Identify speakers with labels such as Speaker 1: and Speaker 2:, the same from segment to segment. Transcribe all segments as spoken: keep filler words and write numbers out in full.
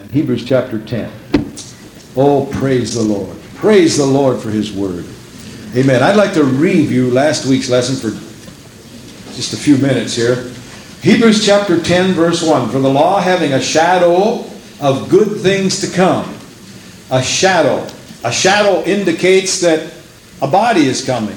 Speaker 1: Hebrews chapter ten. Oh, praise the Lord. Praise the Lord for His Word. Amen. I'd like to review last week's lesson for just a few minutes here. Hebrews chapter ten, verse one. For the law, having a shadow of good things to come. A shadow. A shadow indicates that a body is coming.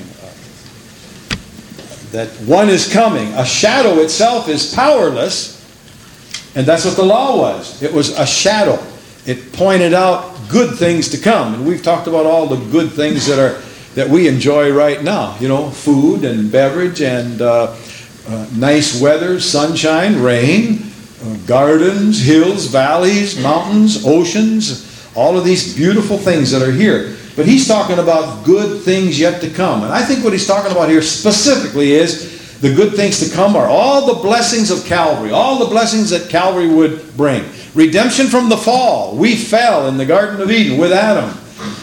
Speaker 1: That one is coming. A shadow itself is powerless. And that's what the law was. It was a shadow. It pointed out good things to come. And we've talked about all the good things that are that we enjoy right now. You know, food and beverage and uh, uh, nice weather, sunshine, rain, uh, gardens, hills, valleys, mountains, oceans, all of these beautiful things that are here. But he's talking about good things yet to come. And I think what he's talking about here specifically is the good things to come are all the blessings of Calvary, all the blessings that Calvary would bring. Redemption from the fall. We fell in the Garden of Eden with Adam.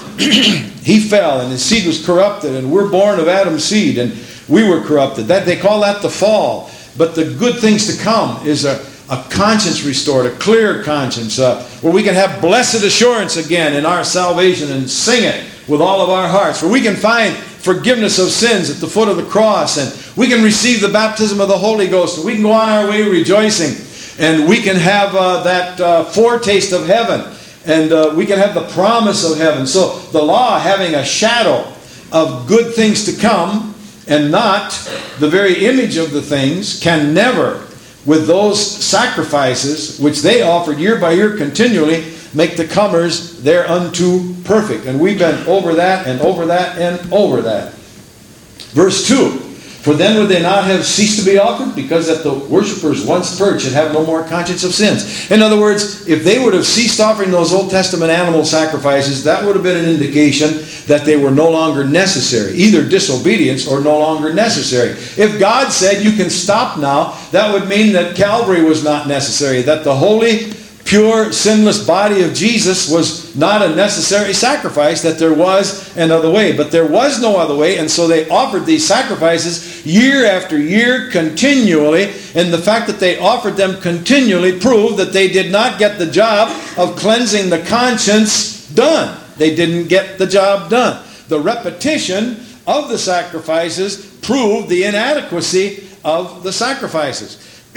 Speaker 1: He fell and his seed was corrupted, and we're born of Adam's seed and we were corrupted. That they call that the fall. But the good things to come is a, a conscience restored, a clear conscience, uh, where we can have blessed assurance again in our salvation and sing it with all of our hearts, where we can find forgiveness of sins at the foot of the cross, and we can receive the baptism of the Holy Ghost, and we can go on our way rejoicing, and we can have uh, that uh, foretaste of heaven, and uh, we can have the promise of heaven. So the law, having a shadow of good things to come and not the very image of the things, can never, with those sacrifices which they offered year by year continually, make the comers thereunto perfect. And we've been over that and over that and over that. Verse two. For then would they not have ceased to be offered? Because that the worshippers once purged should have no more conscience of sins. In other words, if they would have ceased offering those Old Testament animal sacrifices, that would have been an indication that they were no longer necessary. Either disobedience or no longer necessary. If God said you can stop now, that would mean that Calvary was not necessary. That the holy, pure, sinless body of Jesus was not a necessary sacrifice, that there was another way. But there was no other way, and so they offered these sacrifices year after year continually, and the fact that they offered them continually proved that they did not get the job of cleansing the conscience done. They didn't get the job done. The repetition of the sacrifices proved the inadequacy of the sacrifices.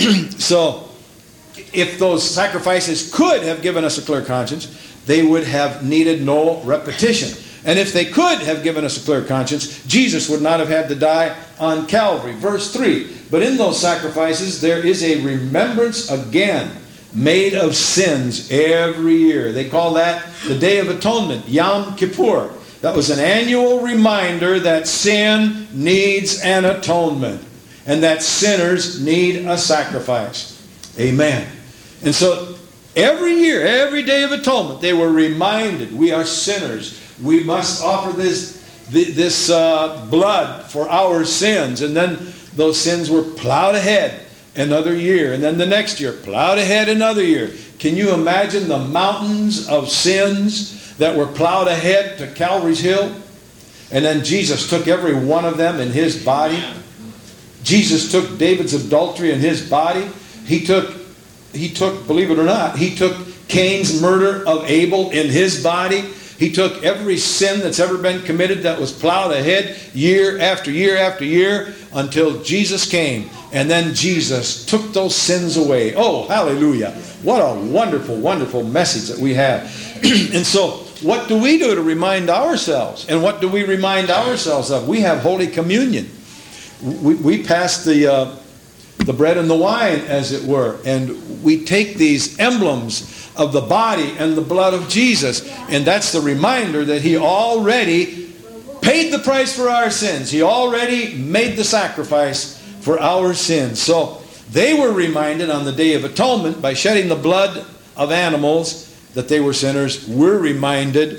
Speaker 1: So, if those sacrifices could have given us a clear conscience, they would have needed no repetition. And if they could have given us a clear conscience, Jesus would not have had to die on Calvary. Verse three, but in those sacrifices there is a remembrance again made of sins every year. They call that the Day of Atonement, Yom Kippur. That was an annual reminder that sin needs an atonement and that sinners need a sacrifice. Amen. And so every year, every Day of Atonement, they were reminded we are sinners. We must offer this, this uh, blood for our sins. And then those sins were plowed ahead another year. And then the next year, plowed ahead another year. Can you imagine the mountains of sins that were plowed ahead to Calvary's Hill? And then Jesus took every one of them in His body. Jesus took David's adultery in His body. He took, he took, believe it or not, he took Cain's murder of Abel in his body. He took every sin that's ever been committed that was plowed ahead year after year after year until Jesus came. And then Jesus took those sins away. Oh, hallelujah. What a wonderful, wonderful message that we have. And so, what do we do to remind ourselves? And what do we remind ourselves of? We have Holy Communion. We, we pass the... Uh, the bread and the wine, as it were, and we take these emblems of the body and the blood of Jesus, and that's the reminder that He already paid the price for our sins. He already made the sacrifice for our sins. So they were reminded on the Day of Atonement by shedding the blood of animals that they were sinners. We're reminded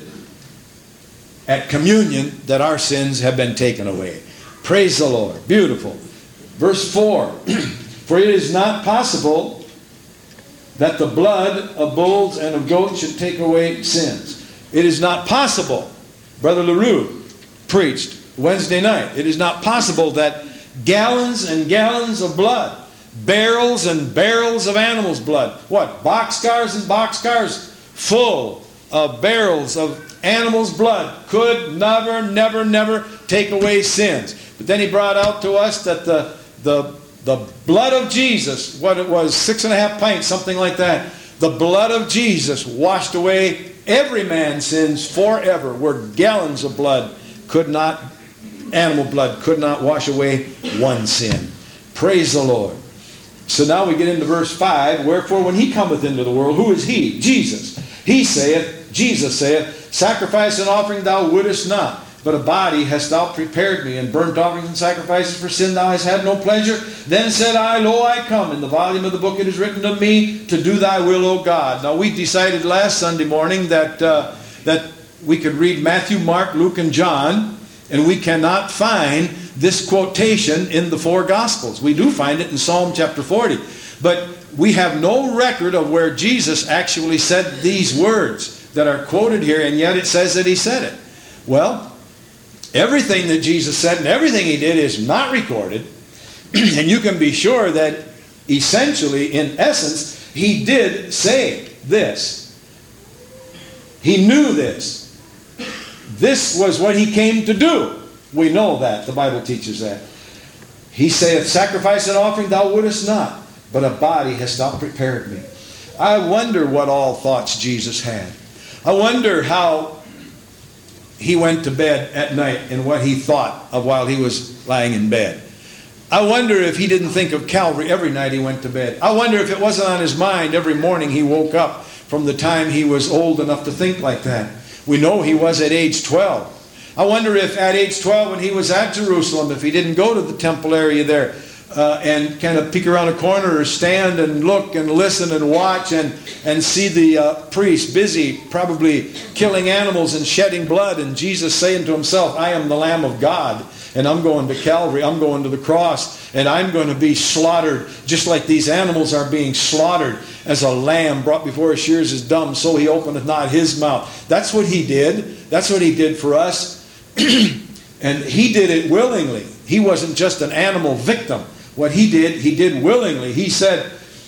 Speaker 1: at communion that our sins have been taken away. Praise the Lord. Beautiful. Verse four, for it is not possible that the blood of bulls and of goats should take away sins. It is not possible. Brother LaRue preached Wednesday night. It is not possible that gallons and gallons of blood, barrels and barrels of animals' blood, what, boxcars and boxcars full of barrels of animals' blood could never, never, never take away sins. But then he brought out to us that the, the, the blood of Jesus, what it was, six and a half pints, something like that, the blood of Jesus washed away every man's sins forever, where gallons of blood could not, animal blood could not wash away one sin. Praise the Lord. So now we get into verse five. Wherefore when he cometh into the world, who is he? Jesus. He saith, Jesus saith, sacrifice and offering thou wouldest not, but a body hast thou prepared me, and burnt offerings and sacrifices for sin thou hast had no pleasure. Then said I, Lo, I come. In the volume of the book it is written of me, to do thy will, O God. Now we decided last Sunday morning that, uh, that we could read Matthew, Mark, Luke, and John, and we cannot find this quotation in the four Gospels. We do find it in Psalm chapter forty. But we have no record of where Jesus actually said these words that are quoted here, and yet it says that he said it. Well, everything that Jesus said and everything he did is not recorded. And you can be sure that essentially, in essence, he did say this. He knew this. This was what he came to do. We know that. The Bible teaches that. He saith, sacrifice and offering thou wouldest not, but a body hast thou prepared me. I wonder what all thoughts Jesus had. I wonder how he went to bed at night and what he thought of while he was lying in bed. I wonder if he didn't think of Calvary every night he went to bed. I wonder if it wasn't on his mind every morning he woke up from the time he was old enough to think like that. We know he was at age twelve. I wonder if at age twelve, when he was at Jerusalem, if he didn't go to the temple area there uh, and kind of peek around a corner or stand and look and listen and watch and, and see the uh, priest busy probably killing animals and shedding blood, and Jesus saying to himself, I am the Lamb of God, and I'm going to Calvary, I'm going to the cross, and I'm going to be slaughtered just like these animals are being slaughtered. As a lamb brought before his shears is dumb, so he openeth not his mouth. That's what he did. That's what he did for us. And he did it willingly. He wasn't just an animal victim. What he did, he did willingly. He said,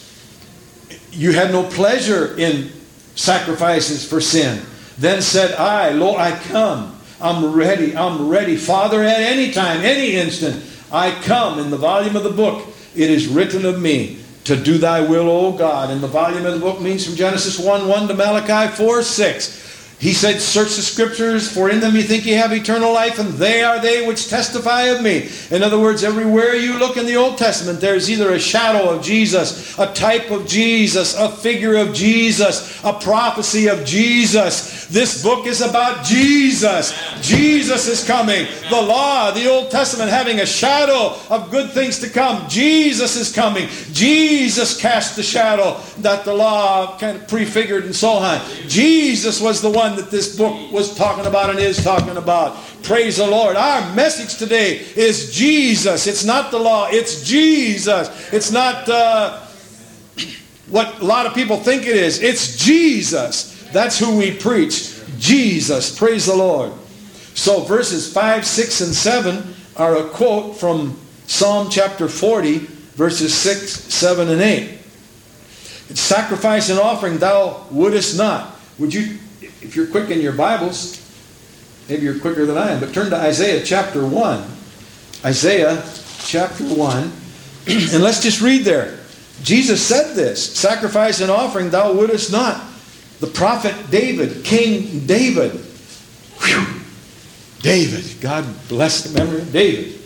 Speaker 1: you had no pleasure in sacrifices for sin. Then said I, Lo, I come. I'm ready. I'm ready. Father, at any time, any instant, I come. In the volume of the book, it is written of me, to do thy will, O God. And the volume of the book means from Genesis one one to Malachi four six. He said, search the scriptures, for in them you think you have eternal life, and they are they which testify of me. In other words, everywhere you look in the Old Testament, there's either a shadow of Jesus, a type of Jesus, a figure of Jesus, a prophecy of Jesus. This book is about Jesus. Jesus is coming. The law, the Old Testament, having a shadow of good things to come. Jesus is coming. Jesus cast the shadow that the law kind of prefigured and so on. Jesus was the one that this book was talking about and is talking about. Praise the Lord. Our message today is Jesus. It's not the law. It's Jesus. It's not uh, what a lot of people think it is. It's Jesus. That's who we preach. Jesus. Praise the Lord. So verses five, six, and seven are a quote from Psalm chapter forty, verses six, seven, and eight. It's sacrifice and offering thou wouldest not. Would you, if you're quick in your Bibles, maybe you're quicker than I am, but turn to Isaiah chapter one. Isaiah chapter one. And let's just read there. Jesus said this, sacrifice and offering thou wouldest not. The prophet David, King David. Whew. David. God bless the memory of David.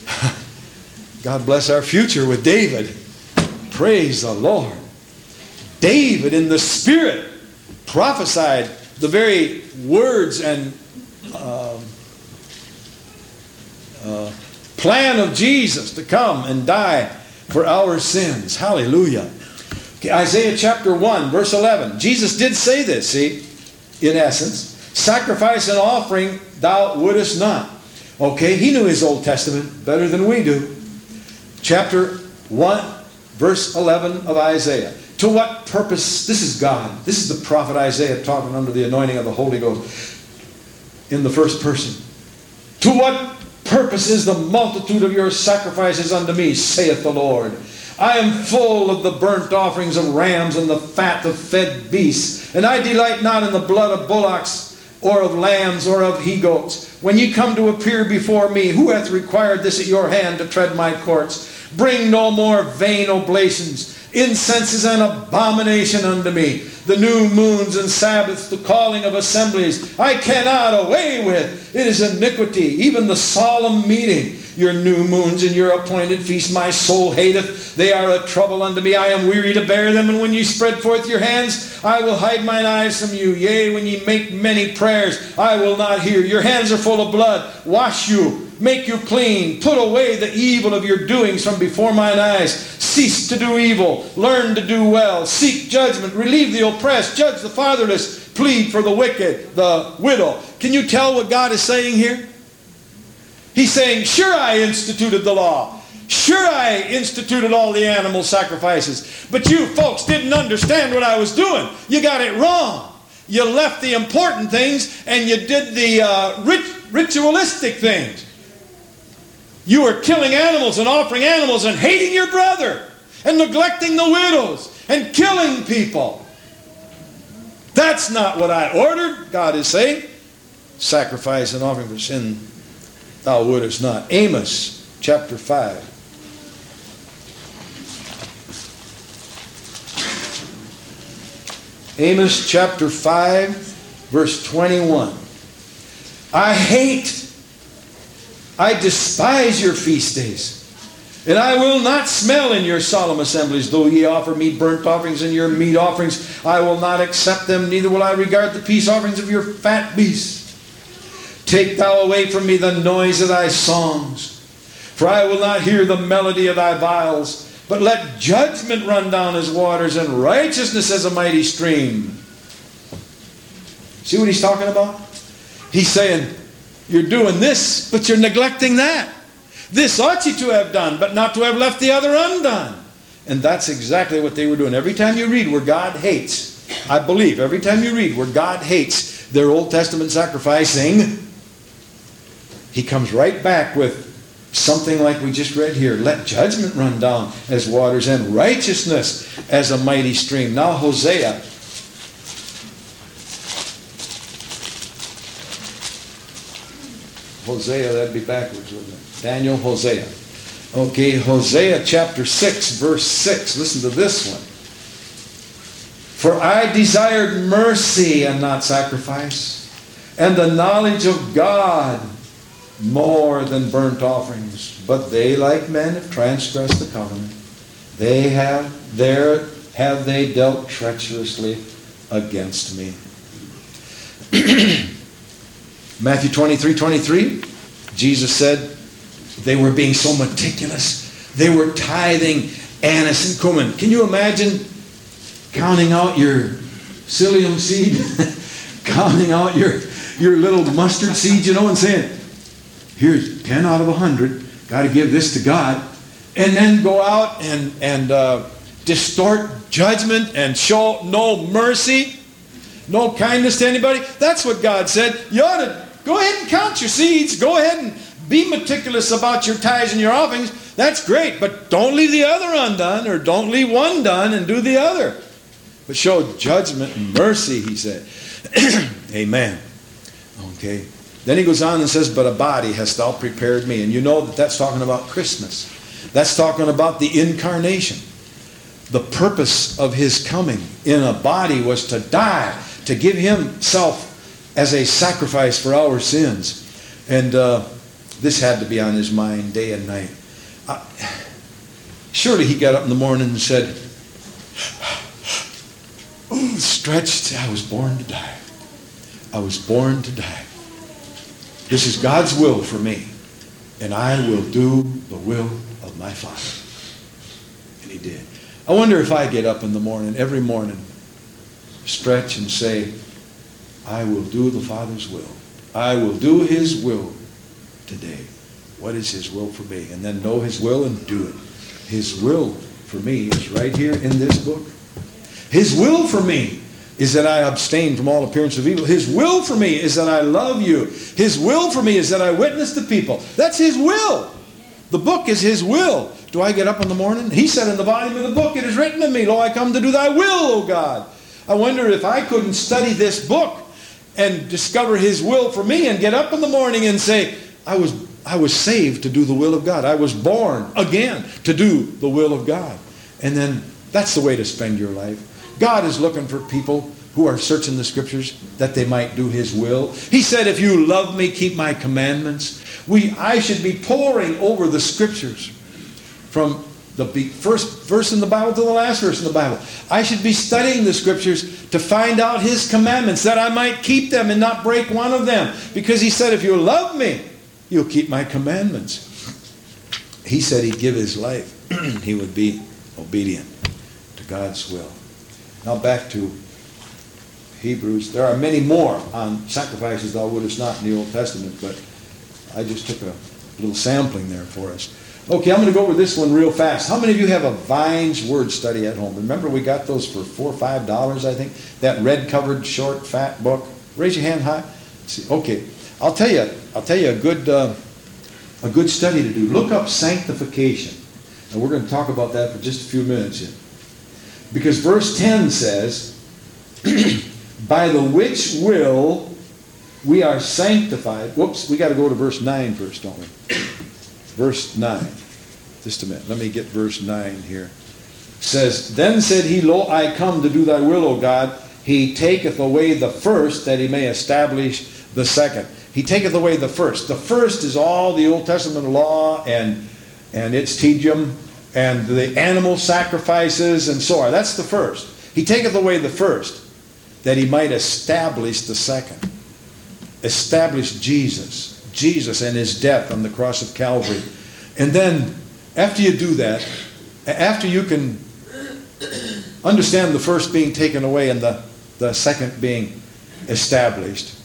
Speaker 1: God bless our future with David. Praise the Lord. David in the Spirit prophesied the very words and uh, uh, plan of Jesus to come and die for our sins. Hallelujah. Okay, Isaiah chapter one, verse eleven. Jesus did say this, see, in essence. Sacrifice and offering thou wouldest not. Okay, he knew his Old Testament better than we do. Chapter one, verse eleven of Isaiah. To what purpose? This is God. This is the prophet Isaiah talking under the anointing of the Holy Ghost in the first person. To what purpose is the multitude of your sacrifices unto me, saith the Lord? I am full of the burnt offerings of rams and the fat of fed beasts, And I delight not in the blood of bullocks, or of lambs, or of he-goats. When ye come to appear before me, who hath required this at your hand to tread my courts? Bring no more vain oblations. Incense is an abomination unto me. The new moons and Sabbaths, the calling of assemblies, I cannot away with. It is iniquity, even the solemn meeting. Your new moons and your appointed feasts my soul hateth. They are a trouble unto me. I am weary to bear them. And when ye spread forth your hands, I will hide mine eyes from you. Yea, when ye make many prayers, I will not hear. Your hands are full of blood. Wash you, make you clean. Put away the evil of your doings from before mine eyes. Cease to do evil. Learn to do well. Seek judgment. Relieve the oppressed. Judge the fatherless. Plead for the wicked, the widow. Can you tell what God is saying here? He's saying, sure, I instituted the law. Sure, I instituted all the animal sacrifices. But you folks didn't understand what I was doing. You got it wrong. You left the important things and you did the uh, rit- ritualistic things. You were killing animals and offering animals and hating your brother and neglecting the widows and killing people. That's not what I ordered, God is saying. Sacrifice and offering for sin thou wouldest not. Amos chapter five. Amos chapter five, verse twenty-one. I hate, I despise your feast days, and I will not smell in your solemn assemblies. Though ye offer me burnt offerings and your meat offerings, I will not accept them, neither will I regard the peace offerings of your fat beasts. Take thou away from me the noise of thy songs, for I will not hear the melody of thy viols. But let judgment run down as waters, and righteousness as a mighty stream. See what he's talking about? He's saying, you're doing this, but you're neglecting that. This ought you to have done, but not to have left the other undone. And that's exactly what they were doing. Every time you read where God hates, I believe, every time you read where God hates their Old Testament sacrificing, he comes right back with something like we just read here. Let judgment run down as waters, and righteousness as a mighty stream. Now Hosea. Hosea, that'd be backwards, wouldn't it? Daniel, Hosea. Okay, Hosea chapter six, verse six. Listen to this one. For I desired mercy and not sacrifice, and the knowledge of God more than burnt offerings. But they, like men, have transgressed the covenant. They have, there have they dealt treacherously against me. Matthew twenty-three, twenty-three, Jesus said they were being so meticulous. They were tithing anise and cumin. Can you imagine counting out your psyllium seed? Counting out your, your little mustard seed, you know, and saying, here's ten out of a hundred. Got to give this to God. And then go out and, and uh, distort judgment and show no mercy, no kindness to anybody. That's what God said. You ought to go ahead and count your seeds. Go ahead and be meticulous about your tithes and your offerings. That's great. But don't leave the other undone, or don't leave one done and do the other. But show judgment and mercy, he said. Amen. Okay. Then he goes on and says, but a body hast thou prepared me. And you know that that's talking about Christmas. That's talking about the incarnation. The purpose of his coming in a body was to die, to give himself as a sacrifice for our sins. And uh, this had to be on his mind day and night. Uh, surely he got up in the morning and said, ooh, stretched, I was born to die. I was born to die. This is God's will for me, and I will do the will of my Father. And he did. I wonder if I get up in the morning, every morning, stretch and say, I will do the Father's will. I will do his will today. What is his will for me? And then know his will and do it. His will for me is right here in this book. His will for me is that I abstain from all appearance of evil. His will for me is that I love you. His will for me is that I witness to people. That's his will. The book is his will. Do I get up in the morning? He said in the volume of the book, it is written of me, lo, I come to do thy will, O God. I wonder if I couldn't study this book and discover His will for me and get up in the morning and say, I was, I was saved to do the will of God. I was born again to do the will of God. And then that's the way to spend your life. God is looking for people who are searching the Scriptures that they might do His will. He said, if you love me, keep my commandments. We, I should be poring over the Scriptures from the first verse in the Bible to the last verse in the Bible. I should be studying the Scriptures to find out His commandments, that I might keep them and not break one of them. Because He said, if you love me, you'll keep my commandments. He said He'd give His life. He would be obedient to God's will. Now back to Hebrews. There are many more on sacrifices, thou wouldest not, in the Old Testament, but I just took a little sampling there for us. Okay, I'm going to go over this one real fast. How many of you have a Vine's Word Study at home? Remember we got those for four or five dollars, I think? That red-covered, short, fat book. Raise your hand high. Let's see. Okay, I'll tell you. I'll tell you a good, uh, a good study to do. Look up sanctification, and we're going to talk about that for just a few minutes here. Because verse ten says, by the which will we are sanctified. Whoops, we got to go to verse nine first, don't we? Verse nine. Just a minute. Let me get verse nine here. It says, then said he, lo, I come to do thy will, O God. He taketh away the first, that he may establish the second. He taketh away the first. The first is all the Old Testament law and, and its tedium and the animal sacrifices and so on. That's the first. He taketh away the first, that he might establish the second. Establish Jesus. Jesus and His death on the cross of Calvary. And then, after you do that, after you can understand the first being taken away and the, the second being established,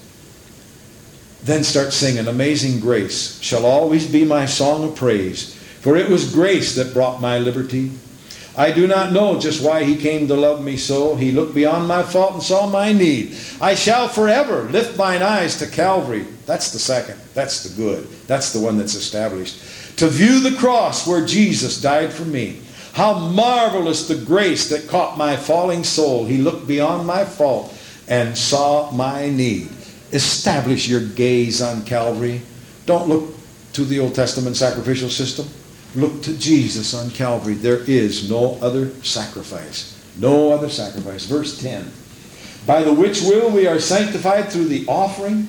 Speaker 1: then start singing, Amazing Grace shall always be my song of praise, for it was grace that brought my liberty. I do not know just why He came to love me so. He looked beyond my fault and saw my need. I shall forever lift mine eyes to Calvary. That's the second. That's the good. That's the one that's established. To view the cross where Jesus died for me. How marvelous the grace that caught my falling soul. He looked beyond my fault and saw my need. Establish your gaze on Calvary. Don't look to the Old Testament sacrificial system. Look to Jesus on Calvary. There is no other sacrifice. No other sacrifice. Verse ten. By the which will we are sanctified through the offering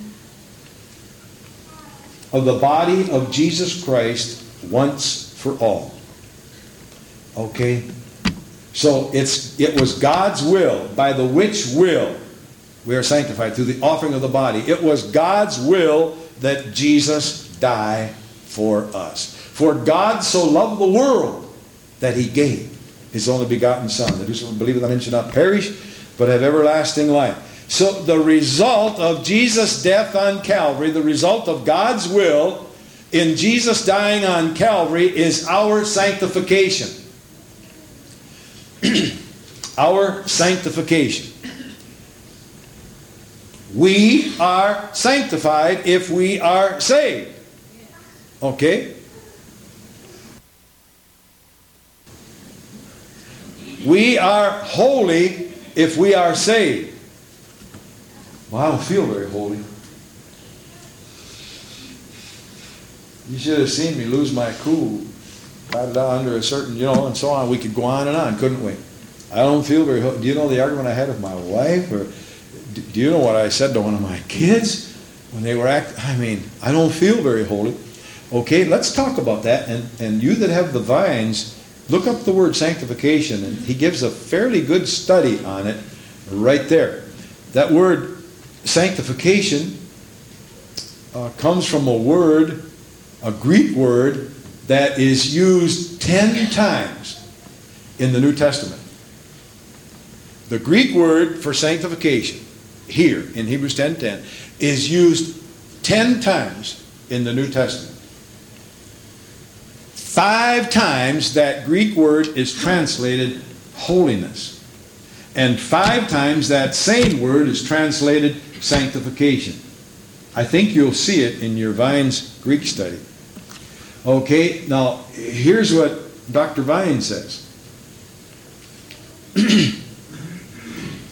Speaker 1: of the body of Jesus Christ once for all. Okay? So it's it was God's will, by the which will we are sanctified through the offering of the body. It was God's will that Jesus die for us. For God so loved the world that He gave His only begotten Son, that whosoever believeth on Him shall not perish, but have everlasting life. So the result of Jesus' death on Calvary, the result of God's will in Jesus dying on Calvary, is our sanctification. Our sanctification. We are sanctified if we are saved. Okay? We are holy if we are saved. Well, I don't feel very holy. You should have seen me lose my cool. Got down under a certain, you know, and so on. We could go on and on, couldn't we? I don't feel very holy. Do you know the argument I had with my wife? Or do you know what I said to one of my kids when they were acting? I mean, I don't feel very holy. Okay, let's talk about that. And, and you that have the Vines, look up the word sanctification, and he gives a fairly good study on it right there. That word sanctification uh, comes from a word, a Greek word, that is used ten times in the New Testament. The Greek word for sanctification, here in Hebrews ten ten, is used ten times in the New Testament. Five times that Greek word is translated holiness. And five times that same word is translated sanctification. I think you'll see it in your Vine's Greek study. Okay, now here's what Doctor Vine says.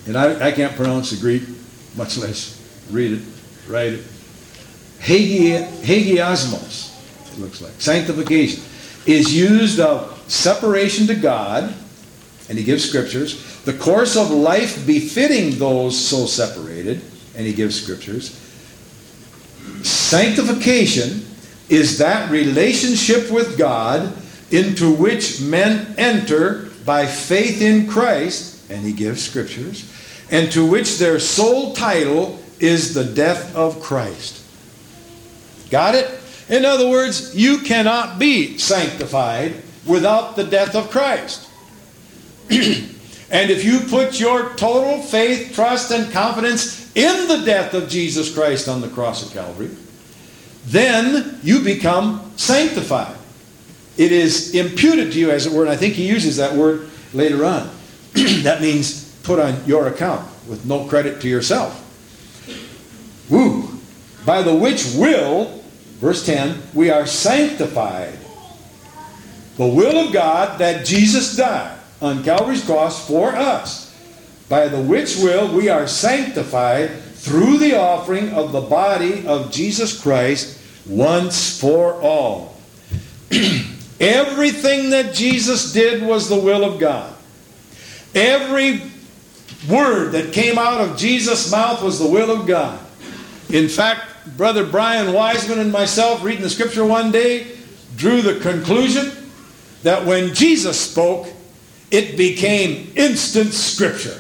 Speaker 1: And I, I can't pronounce the Greek, much less read it, write it. Hagi, hagiosmos, it looks like. Sanctification is used of separation to God, and he gives scriptures. The course of life befitting those so separated, and he gives scriptures. Sanctification is that relationship with God into which men enter by faith in Christ, and he gives scriptures, and to which their sole title is the death of Christ. Got it? In other words, you cannot be sanctified without the death of Christ. And if you put your total faith, trust, and confidence in the death of Jesus Christ on the cross of Calvary, then you become sanctified. It is imputed to you, as it were, and I think he uses that word later on. That means put on your account with no credit to yourself. Woo! By the which will, verse ten, we are sanctified. The will of God that Jesus died on Calvary's cross for us. By the which will we are sanctified through the offering of the body of Jesus Christ once for all. Everything that Jesus did was the will of God. Every word that came out of Jesus' mouth was the will of God. In fact, Brother Brian Wiseman and myself, reading the scripture one day, drew the conclusion that when Jesus spoke, it became instant scripture.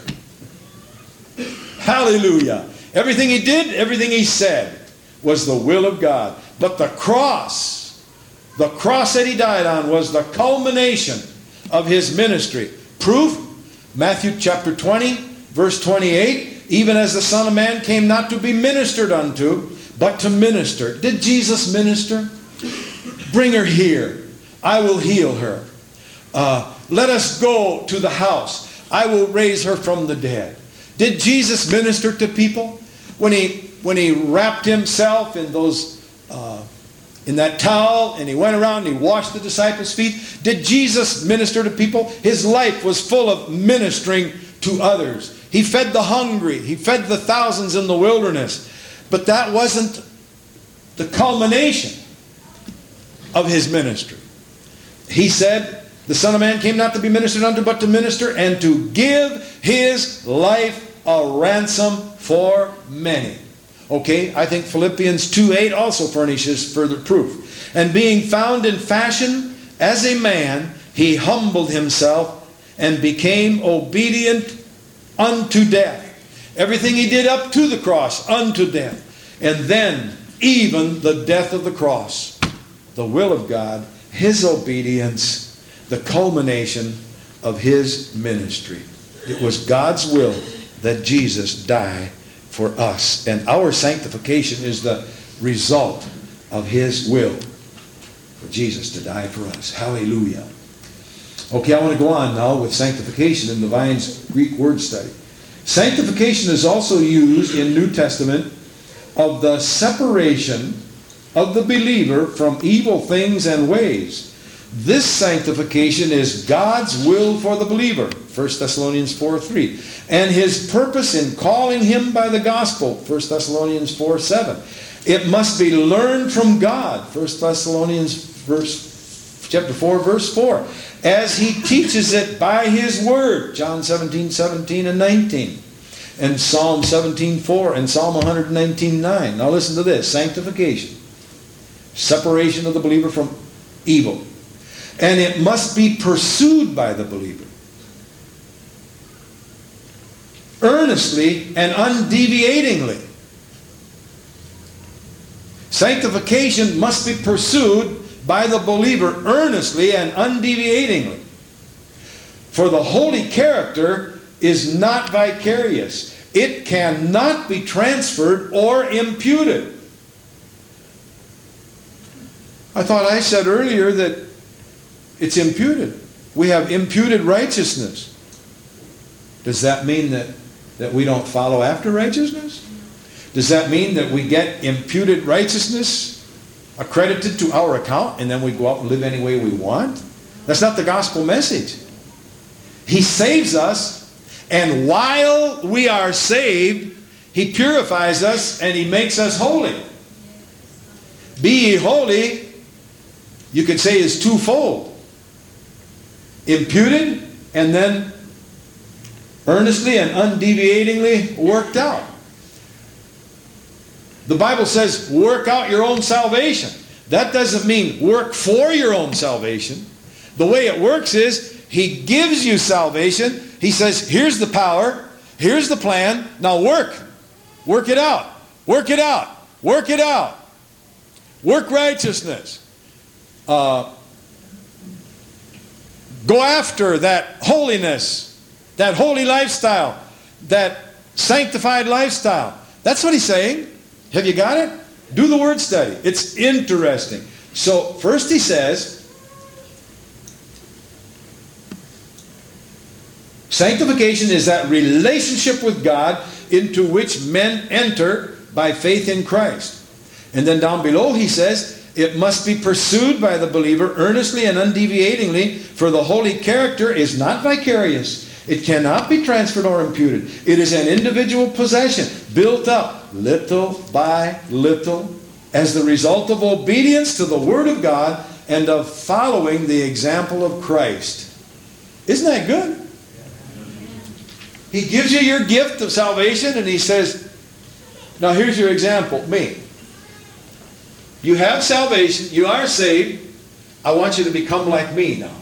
Speaker 1: Hallelujah. Everything he did, everything he said was the will of God. But the cross, the cross that he died on was the culmination of his ministry. Proof, Matthew chapter twenty, verse twenty-eight, even as the Son of Man came not to be ministered unto, but to minister. Did Jesus minister? Bring her here. I will heal her. Uh, let us go to the house. I will raise her from the dead. Did Jesus minister to people? When he, when he wrapped himself in those uh, in that towel and he went around and he washed the disciples' feet, did Jesus minister to people? His life was full of ministering to others. He fed the hungry. He fed the thousands in the wilderness. But that wasn't the culmination of his ministry. He said, the Son of Man came not to be ministered unto, but to minister and to give his life a ransom for many. Okay, I think Philippians two eight also furnishes further proof. And being found in fashion as a man, he humbled himself and became obedient unto death. Everything he did up to the cross, unto death. And then even the death of the cross. The will of God, his obedience, the culmination of his ministry. It was God's will that Jesus die for us. And our sanctification is the result of his will for Jesus to die for us. Hallelujah. Okay, I want to go on now with sanctification in the Vine's Greek word study. Sanctification is also used in New Testament of the separation of the believer from evil things and ways. This sanctification is God's will for the believer, First Thessalonians four three, and his purpose in calling him by the gospel, First Thessalonians four seven. It must be learned from God, First Thessalonians verse, chapter four, verse four, as he teaches it by his word, John seventeen seventeen and nineteen, and Psalm seventeen four and Psalm one nineteen nine. Now listen to this, sanctification, separation of the believer from evil. And it must be pursued by the believer, earnestly and undeviatingly. Sanctification must be pursued by the believer earnestly and undeviatingly. For the holy character is not vicarious. It cannot be transferred or imputed. I thought I said earlier that it's imputed. We have imputed righteousness. Does that mean that, that we don't follow after righteousness? Does that mean that we get imputed righteousness accredited to our account and then we go out and live any way we want? That's not the gospel message. He saves us And while we are saved, He purifies us and He makes us holy. Be ye holy, you could say, is twofold. Imputed and then earnestly and undeviatingly worked out. The Bible says, work out your own salvation. That doesn't mean work for your own salvation. The way it works is, He gives you salvation. He says, here's the power, here's the plan, now work. Work it out. Work it out. Work it out. Work righteousness. Uh, go after that holiness, that holy lifestyle, that sanctified lifestyle. That's what He's saying. Have you got it? Do the word study. It's interesting. So first He says, sanctification is that relationship with God into which men enter by faith in Christ. And then down below He says, it must be pursued by the believer earnestly and undeviatingly, for the holy character is not vicarious. It cannot be transferred or imputed. It is an individual possession, built up little by little as the result of obedience to the Word of God and of following the example of Christ. Isn't that good? He gives you your gift of salvation and He says, now here's your example, me. You have salvation, you are saved, I want you to become like me now.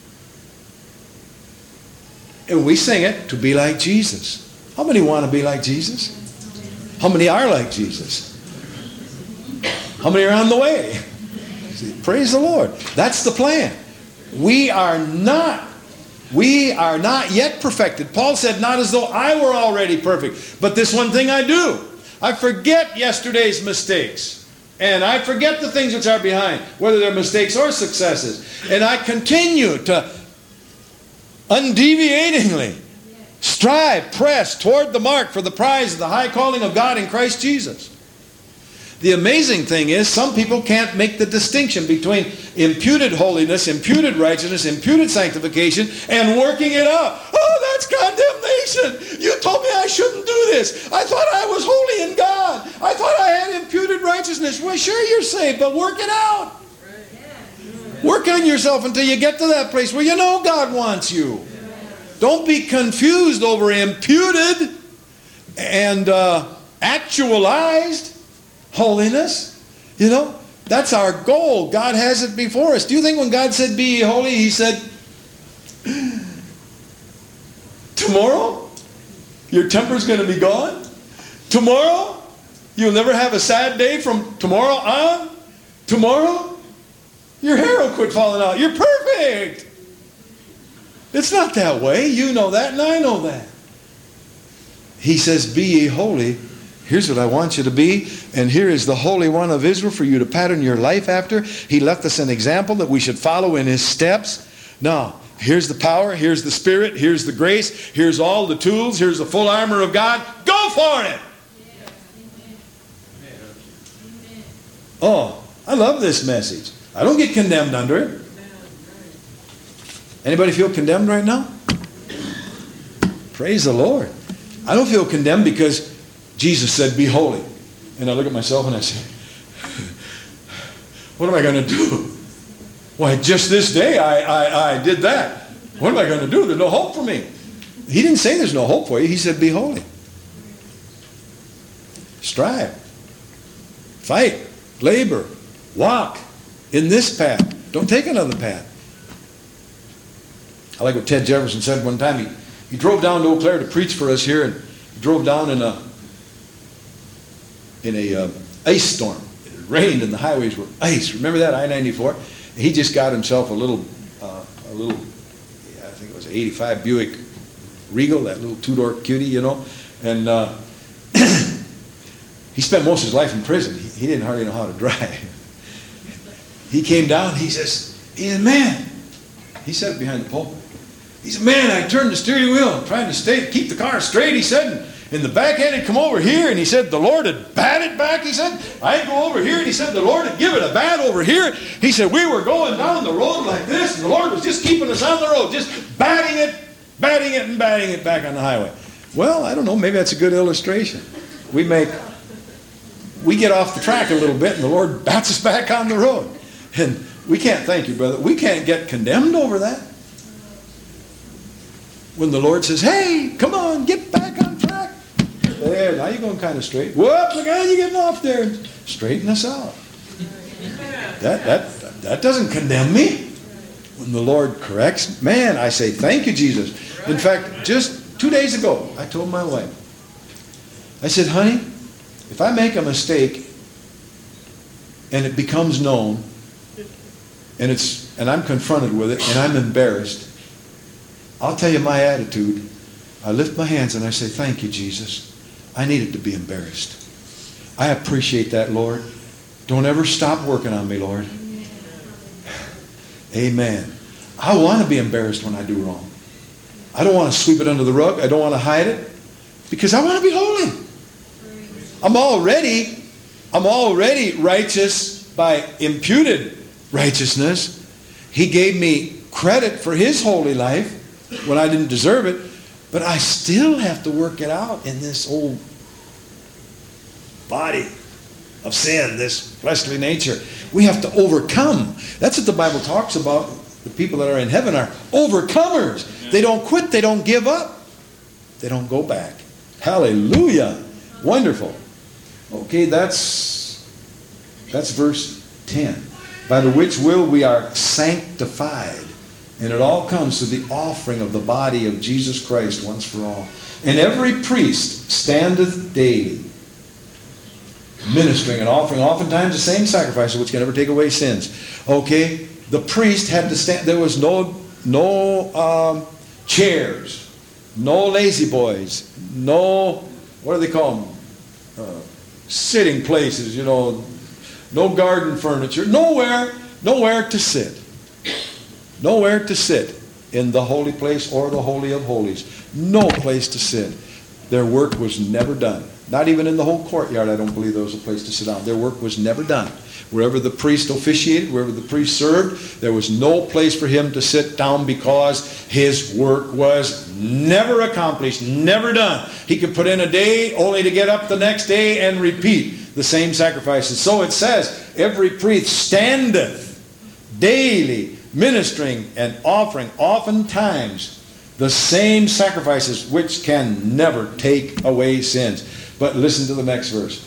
Speaker 1: And we sing it, to be like Jesus. How many want to be like Jesus? How many are like Jesus? How many are on the way? Praise the Lord. That's the plan. We are not We are not yet perfected. Paul said, not as though I were already perfect, but this one thing I do. I forget yesterday's mistakes. And I forget the things which are behind, whether they're mistakes or successes. And I continue to undeviatingly strive, press toward the mark for the prize of the high calling of God in Christ Jesus. The amazing thing is, some people can't make the distinction between imputed holiness, imputed righteousness, imputed sanctification, and working it out. Oh, that's condemnation. You told me I shouldn't do this. I thought I was holy in God. I thought I had imputed righteousness. Well, sure, you're saved, but work it out. Work on yourself until you get to that place where you know God wants you. Don't be confused over imputed and uh, actualized holiness. You know, that's our goal. God has it before us. Do you think when God said, be ye holy, He said, tomorrow, your temper's going to be gone? Tomorrow, you'll never have a sad day from tomorrow on? Tomorrow, your hair will quit falling out. You're perfect. It's not that way. You know that and I know that. He says, be ye holy. Here's what I want you to be, and here is the Holy One of Israel for you to pattern your life after. He left us an example that we should follow in His steps. Now, here's the power, here's the Spirit, here's the grace, here's all the tools, here's the full armor of God. Go for it! Oh, I love this message. I don't get condemned under it. Anybody feel condemned right now? Praise the Lord. I don't feel condemned because Jesus said, be holy. And I look at myself and I say, what am I going to do? Why, just this day I, I, I did that. What am I going to do? There's no hope for me. He didn't say there's no hope for you. He said, be holy. Strive. Fight. Labor. Walk in this path. Don't take another path. I like what Ted Jefferson said one time. He, he drove down to Eau Claire to preach for us here, and he drove down in a in a uh, ice storm. It rained and the highways were ice. Remember that, I ninety-four? He just got himself a little, uh, a little, yeah, I think it was an eighty-five Buick Regal, that little two-door cutie, you know. And uh, he spent most of his life in prison. He, he didn't hardly know how to drive. He came down, he says, he said, man, he said it behind the pulpit. He said, man, I turned the steering wheel, trying to stay, keep the car straight, he said, and the back end had come over here, and he said, the Lord had batted back, he said. I'd go over here, and he said, the Lord had given a bat over here. He said, we were going down the road like this, and the Lord was just keeping us on the road, just batting it batting it and batting it back on the highway. Well, I don't know, maybe that's a good illustration. We make, we get off the track a little bit and the Lord bats us back on the road. And we can't, thank you, brother, we can't get condemned over that. When the Lord says, hey, come on, get back on track. There, now you're going kind of straight. Whoop, look how you're getting off there. Straighten us out. That, that, that doesn't condemn me. When the Lord corrects, man, I say, thank you, Jesus. In fact, just two days ago, I told my wife, I said, honey, if I make a mistake and it becomes known, and it's and I'm confronted with it, and I'm embarrassed, I'll tell you my attitude. I lift my hands and I say, thank you, Jesus. I needed to be embarrassed. I appreciate that, Lord. Don't ever stop working on me, Lord. Amen. I want to be embarrassed when I do wrong. I don't want to sweep it under the rug. I don't want to hide it. Because I want to be holy. I'm already, I'm already righteous by imputed righteousness. He gave me credit for His holy life when I didn't deserve it. But I still have to work it out in this old body of sin, this fleshly nature. We have to overcome. That's what the Bible talks about. The people that are in heaven are overcomers. They don't quit. They don't give up. They don't go back. Hallelujah. Wonderful. Okay, that's, that's verse ten. By the which will we are sanctified. And it all comes to the offering of the body of Jesus Christ once for all. And every priest standeth daily, ministering and offering oftentimes the same sacrifice which can never take away sins. Okay, the priest had to stand. There was no no um, chairs, no lazy boys, no, what do they call them? Uh, sitting places, you know, no garden furniture, nowhere, nowhere to sit. Nowhere to sit in the holy place or the holy of holies. No place to sit. Their work was never done. Not even in the whole courtyard, I don't believe there was a place to sit down. Their work was never done. Wherever the priest officiated, wherever the priest served, there was no place for him to sit down because his work was never accomplished, never done. He could put in a day only to get up the next day and repeat the same sacrifices. So it says, every priest standeth daily, ministering and offering oftentimes the same sacrifices which can never take away sins. But listen to the next verse.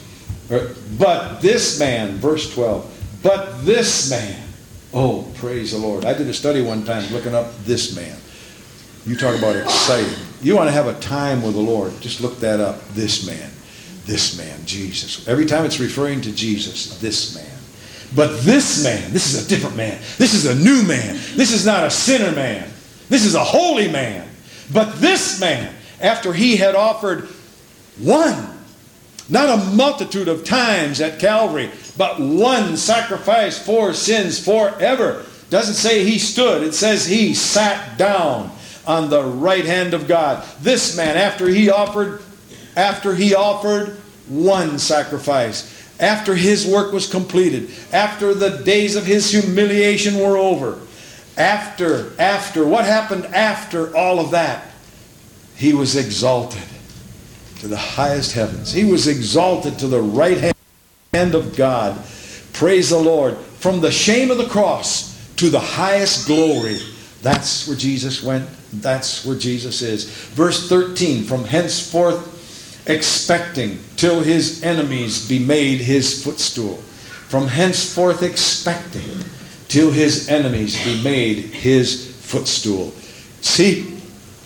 Speaker 1: But this man, verse twelve, but this man, oh, praise the Lord. I did a study one time looking up this man. You talk about exciting. You want to have a time with the Lord, just look that up. This man, this man, Jesus. Every time it's referring to Jesus, this man. But this man, this is a different man. This is a new man. This is not a sinner man. This is a holy man. But this man, after he had offered one, not a multitude of times at Calvary, but one sacrifice for sins forever. Doesn't say he stood. It says he sat down on the right hand of God. This man, after he offered, after he offered one sacrifice, after his work was completed, after the days of his humiliation were over, after, after, what happened after all of that? He was exalted to the highest heavens. He was exalted to the right hand of God. Praise the Lord. From the shame of the cross to the highest glory. That's where Jesus went. That's where Jesus is. Verse thirteen, from henceforth expecting till his enemies be made his footstool. From henceforth expecting till his enemies be made his footstool. See,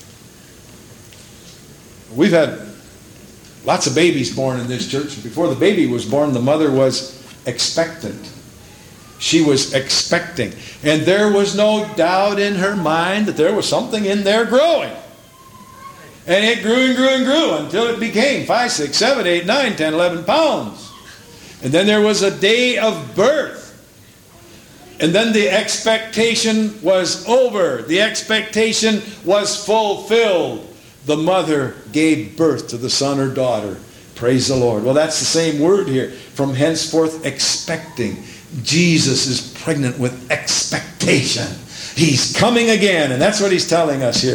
Speaker 1: we've had lots of babies born in this church. Before the baby was born, the mother was expectant. She was expecting. And there was no doubt in her mind that there was something in there growing. And it grew and grew and grew until it became five, six, seven, eight, nine, ten, eleven pounds. And then there was a day of birth. And then the expectation was over. The expectation was fulfilled. The mother gave birth to the son or daughter. Praise the Lord. Well, that's the same word here. From henceforth expecting. Jesus is pregnant with expectation. He's coming again. And that's what he's telling us here.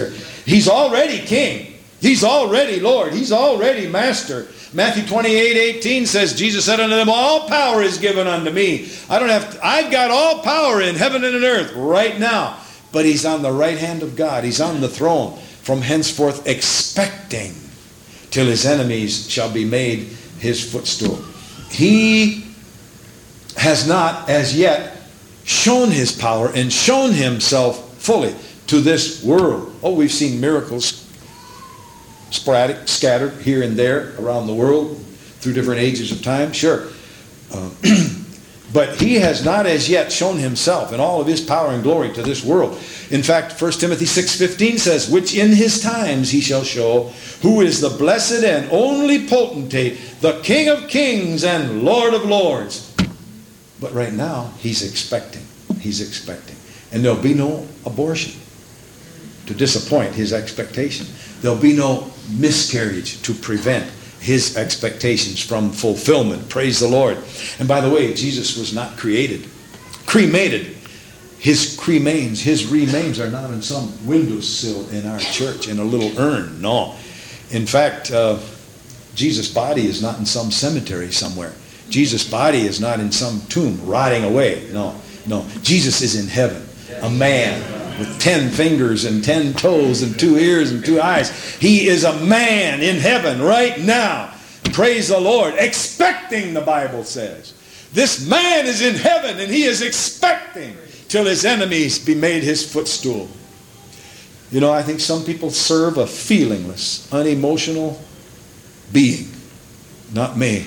Speaker 1: He's already king. He's already Lord. He's already master. Matthew twenty-eight eighteen says, Jesus said unto them, all power is given unto me. I don't have to, I've got all power in heaven and in earth right now. But he's on the right hand of God. He's on the throne from henceforth, expecting till his enemies shall be made his footstool. He has not as yet shown his power and shown himself fully to this world. Oh, we've seen miracles sporadic, scattered here and there around the world through different ages of time, sure. Uh, but he has not as yet shown himself in all of his power and glory to this world. In fact, First Timothy six fifteen says, which in his times he shall show, who is the blessed and only potentate, the King of kings and Lord of lords. But right now, he's expecting. He's expecting. And there'll be no abortion to disappoint his expectation. There'll be no miscarriage to prevent his expectations from fulfillment. Praise the Lord. And by the way, Jesus was not created, cremated. His cremains, his remains are not on some windowsill in our church in a little urn. No. In fact, uh, Jesus' body is not in some cemetery somewhere. Jesus' body is not in some tomb rotting away. No, no. Jesus is in heaven. A man with ten fingers and ten toes and two ears and two eyes. He is a man in heaven right now. Praise the Lord. Expecting, the Bible says. This man is in heaven and he is expecting till his enemies be made his footstool. You know, I think some people serve a feelingless, unemotional being. Not me.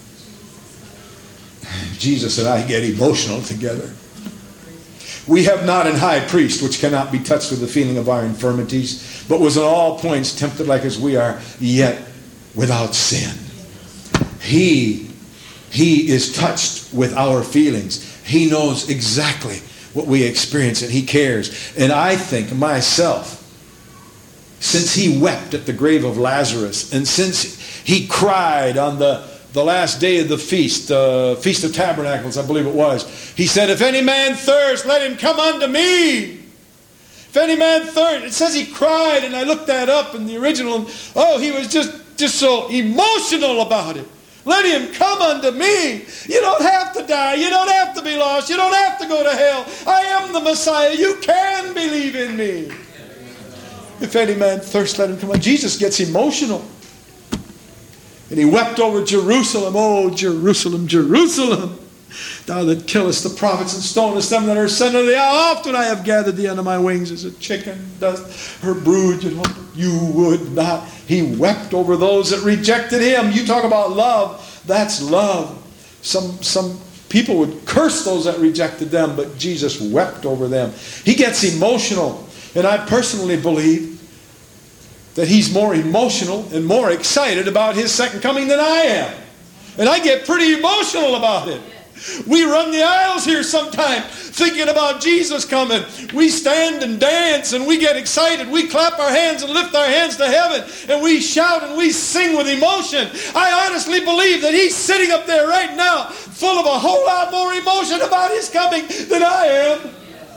Speaker 1: Jesus and I get emotional together. We have not an high priest which cannot be touched with the feeling of our infirmities, but was in all points tempted like as we are, yet without sin. He, he is touched with our feelings. He knows exactly what we experience and he cares. And I think myself, since he wept at the grave of Lazarus and since he cried on the the last day of the feast, uh, Feast of Tabernacles, I believe it was. He said, if any man thirst, let him come unto me. If any man thirst. It says he cried, and I looked that up in the original. Oh, he was just, just so emotional about it. Let him come unto me. You don't have to die. You don't have to be lost. You don't have to go to hell. I am the Messiah. You can believe in me. If any man thirst, let him come unto me. Jesus gets emotional. And he wept over Jerusalem. Oh, Jerusalem, Jerusalem, thou that killest the prophets and stonest them that are sent unto thee. How often I have gathered thee under my wings as a chicken does her brood. You know, you would not. He wept over those that rejected him. You talk about love. That's love. Some, some people would curse those that rejected them, but Jesus wept over them. He gets emotional. And I personally believe that he's more emotional and more excited about his second coming than I am. And I get pretty emotional about it. We run the aisles here sometimes thinking about Jesus coming. We stand and dance and we get excited. We clap our hands and lift our hands to heaven and we shout and we sing with emotion. I honestly believe that he's sitting up there right now full of a whole lot more emotion about his coming than I am.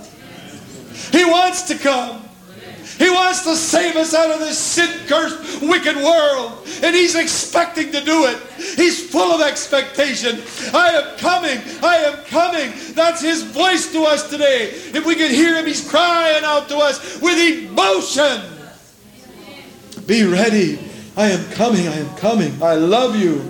Speaker 1: He wants to come. He wants to save us out of this sin-cursed, wicked world. And he's expecting to do it. He's full of expectation. I am coming. I am coming. That's his voice to us today. If we could hear him, he's crying out to us with emotion. Be ready. I am coming. I am coming. I love you.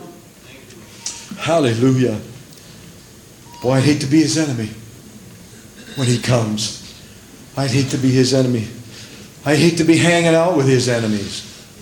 Speaker 1: Hallelujah. Boy, I'd hate to be his enemy when he comes. I'd hate to be his enemy. I hate to be hanging out with his enemies.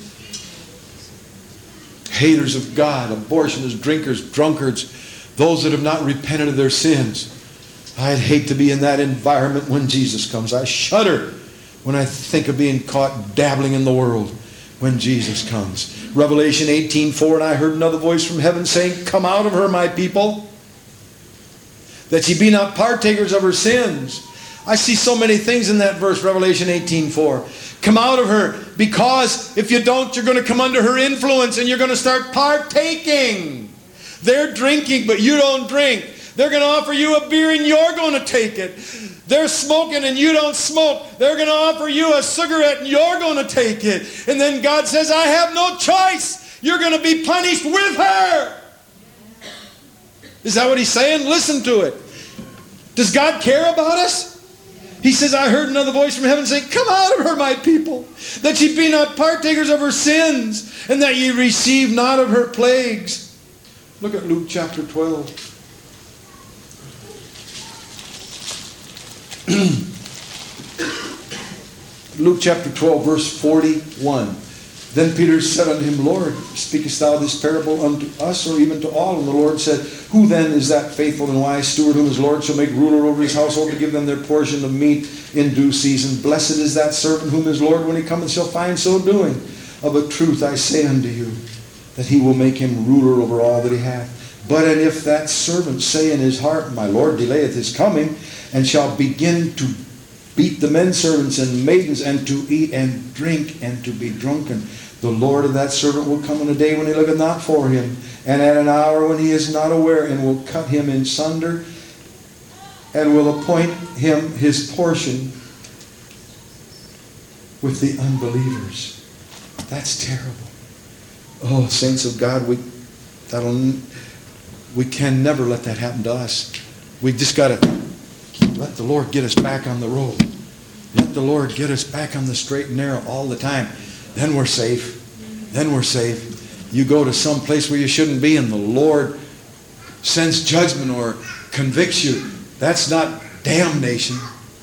Speaker 1: Haters of God, abortionists, drinkers, drunkards, those that have not repented of their sins. I'd hate to be in that environment when Jesus comes. I shudder when I think of being caught dabbling in the world when Jesus comes. Revelation eighteen four, and I heard another voice from heaven saying, come out of her, my people, that ye be not partakers of her sins. I see so many things in that verse, Revelation eighteen four. Come out of her, because if you don't, you're going to come under her influence and you're going to start partaking. They're drinking, but you don't drink. They're going to offer you a beer and you're going to take it. They're smoking and you don't smoke. They're going to offer you a cigarette and you're going to take it. And then God says, I have no choice. You're going to be punished with her. Is that what he's saying? Listen to it. Does God care about us? He says, I heard another voice from heaven saying, come out of her, my people, that ye be not partakers of her sins, and that ye receive not of her plagues. Look at Luke chapter twelve. Luke chapter twelve, verse forty-one. Then Peter said unto him, Lord, speakest thou this parable unto us, or even to all? And the Lord said, Who then is that faithful and wise steward, whom his Lord shall make ruler over his household, to give them their portion of meat in due season? Blessed is that servant whom his Lord, when he cometh, shall find so doing. Of a truth I say unto you, that he will make him ruler over all that he hath. But and if that servant say in his heart, My Lord delayeth his coming, and shall begin to beat the men servants and maidens, and to eat and drink, and to be drunken, the Lord of that servant will come in a day when he looketh not for him, and at an hour when he is not aware, and will cut him in sunder, and will appoint him his portion with the unbelievers. That's terrible. Oh, saints of God, we that'll we can never let that happen to us. We just got to let the Lord get us back on the road. Let the Lord get us back on the straight and narrow all the time. Then we're safe. Then we're safe. You go to some place where you shouldn't be and the Lord sends judgment or convicts you. That's not damnation.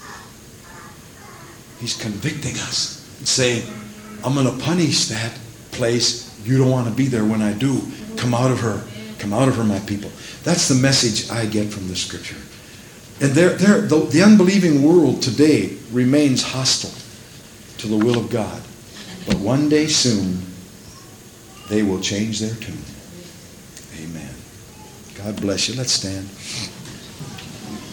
Speaker 1: He's convicting us and saying, I'm going to punish that place. You don't want to be there when I do. Come out of her. Come out of her, my people. That's the message I get from the Scripture. And they're, they're, the, the unbelieving world today remains hostile to the will of God. But one day soon, they will change their tune. Amen. God bless you. Let's stand.